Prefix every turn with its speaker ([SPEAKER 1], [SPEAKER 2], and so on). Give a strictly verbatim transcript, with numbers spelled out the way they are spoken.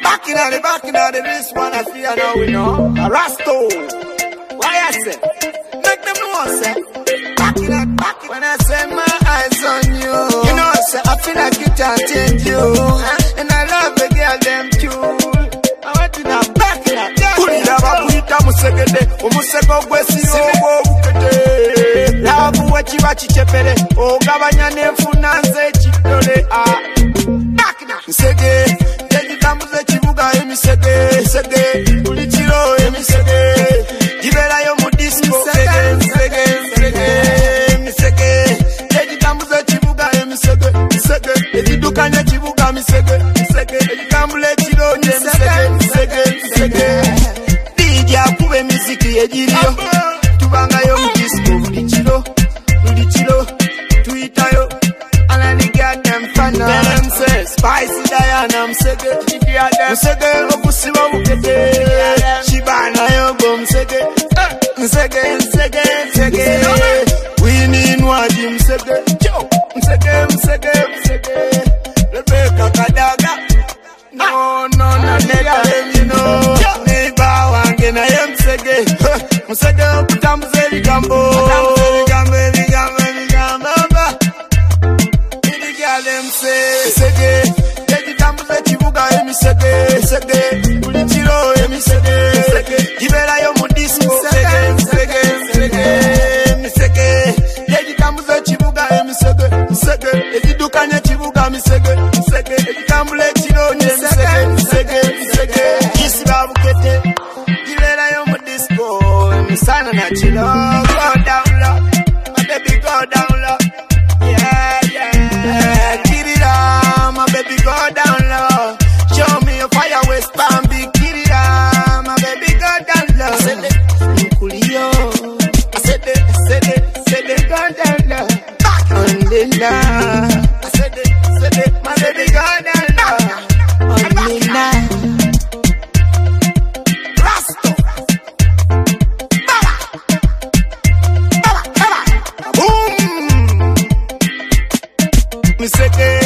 [SPEAKER 1] Back in the back in the this one I feel now we know. Rasto. Why I say? Make them know I say. Back in the back when I say my eyes on you. You know I say I feel like it can change you. Huh? And I love the girl them too. I want to now back in the. Pulida bakuita musegede. Umusego gwesi ogo bukete. Love what you watch chepere. O gabanya nefuna nze chitole. Ah. Back in the. Musege. Tamuze chibuga emisege sege ulichiro emisege jibera yo mu disco sege sege sege emisege eji tamuze chibuga emisege sege eji dukanya chibuga misege sege eji kamule chiro emisege sege sege D J akube muziki ejiriyo tubanga yo mu disco ulichiro ulichiro tuitayo ananiga dem fana dem say spicy Diana msege msege okusiba bukete shibana yo go msege msege msege msege wini nwadi msege msege msege msege Rebecca Kadaga no no no nega you know neighbor wange na ye msege msege okutambuze bigambo bigambo bigambo bigambo them say sege eji tambuze chibuga emisege sege ulichiro emisege sege jibera yo mu disco sege sege sege emisege eji tambuze chibuga emisege sege eji dukanya chibuga misege sege eji tambule chiro emisege sege sege isba bukete jibera yo mu disco emisana na chiro go down low my baby go down low yeah yeah get it on, my baby, go down low. Show me your fire waist, bambi. Get it on, my baby, go down low. I said it, Nkulio. I said it, I said it, I said it, go down low. Back on the line. I said it, I said it, my baby, go down low. On the line. Rasto. Baba. Baba, Baba. Boom. Me say